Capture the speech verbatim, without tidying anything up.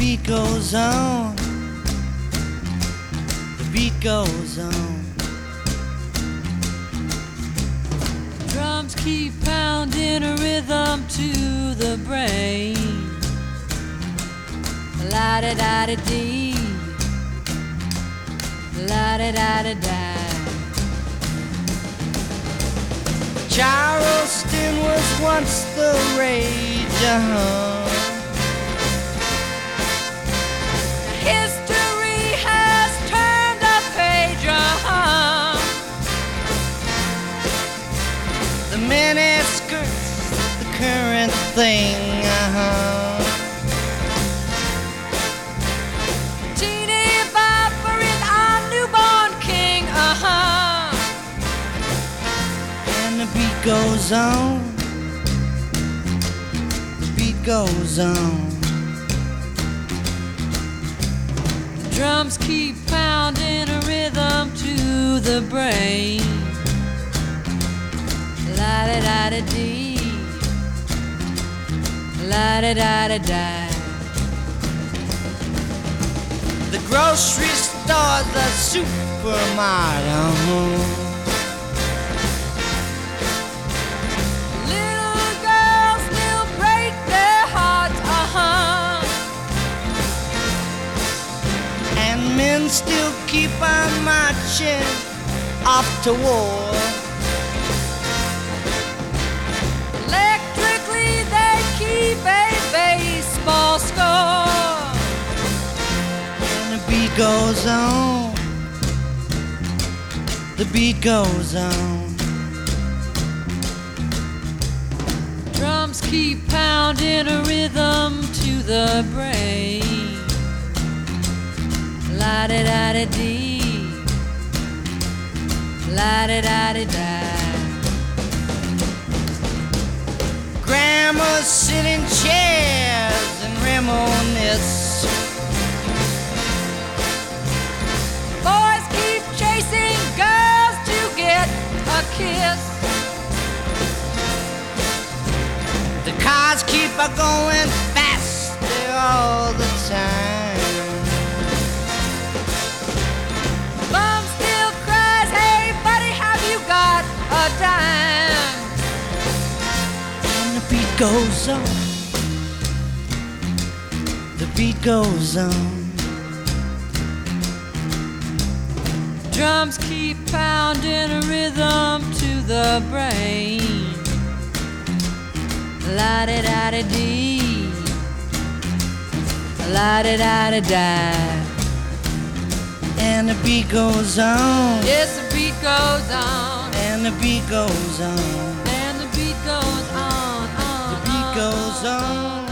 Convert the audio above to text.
beat goes on, the beat goes on. Drums keep pounding a rhythm to the brain. La-da-da-da-dee, la-da-da-da-da. Charleston was once the rage, uh-huh. History has turned a page, uh-huh. The mini skirts, the current thing, uh-huh. Teeny Bopper is our newborn king, uh-huh. And the beat goes on, the beat goes on. Drums keep pounding a rhythm to the brain. La-da-da-da-dee, la-da-da-da-da. The grocery store, the supermarket, uh-huh. Little girls still break their hearts, uh-huh. And men still keep on marching off to war. Electrically they keep a baseball score. And the beat goes on, the beat goes on. Drums keep pounding a rhythm to the brain. La-da-da-da-dee, la-da-da-da-da. Grandmas sit in chairs and reminisce. Boys keep chasing girls to get a kiss. The cars keep a going faster all the time. Mom still cries, hey buddy, have you got a dime? And the beat goes on, the beat goes on. Drums keep pounding a rhythm to the brain. La-da-da-da-dee, la-da-da-da-da. And the beat goes on, Yes, the beat goes on, and the beat goes on, and the beat goes on, on, the beat on, goes on.